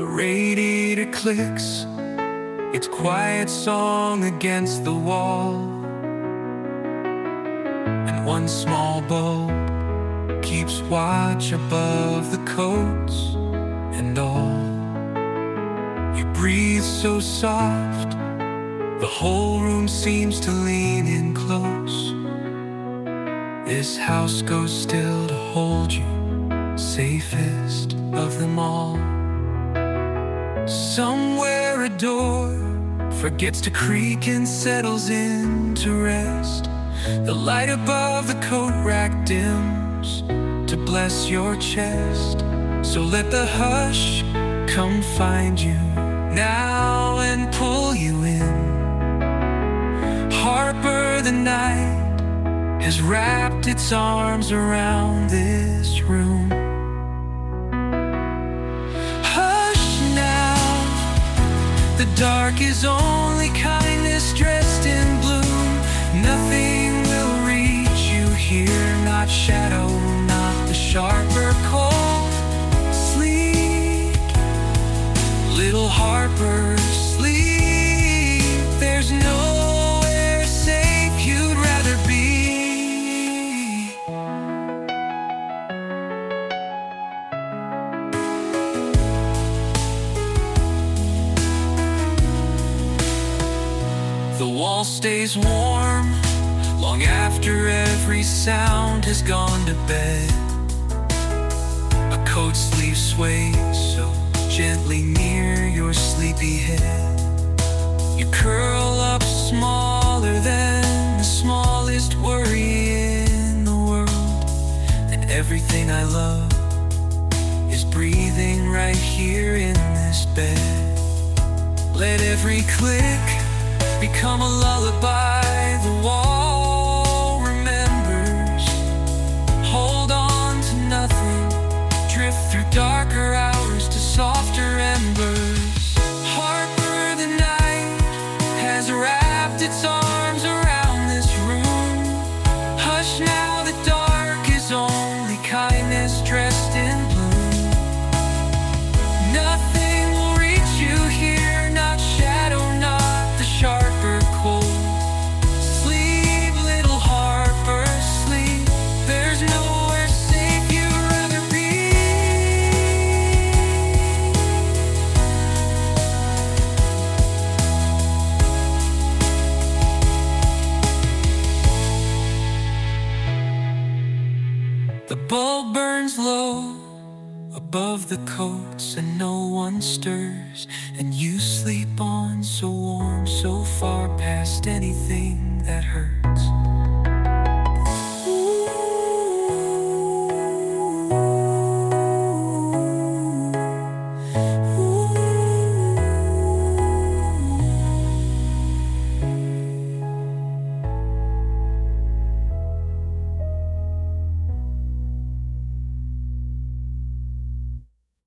The radiator clicks its quiet song against the wall, and one small bulb keeps watch above the coats and all. You breathe so soft, the whole room seems to lean in close. This house goes still to hold you, safest of them all. Somewhere a door forgets to creak and settles into rest. The light above the coat rack dims to bless your chest. So let the hush come find you now and pull you in. Harper, the night has wrapped its arms around this room. The dark is only kindness dressed in bloom. Nothing will reach you here, not shadow, not the sharper cold. Sleep, little Harper, sleep. There's nowhere safe you'd rather be. The wall stays warm long after every sound has gone to bed. A coat sleeve sways so gently near your sleepy head. You curl up smaller than the smallest worry in the world, and everything I love is breathing right here in this bed. Let every click become a lullaby the wall remembers. Hold on to nothing, drift through darker hours to softer embers. Harper, the night has wrapped its arms around this room. Hush now, the dark is only kindness dressed in bloom. Nothing will reach you here, not shadow, not the sharper cold. Sleep, little Harper, sleep. There's nowhere safe you'd rather be. The bulb burns low above the coats and no one stirs, and you sleep on so warm, so far past anything that hurts.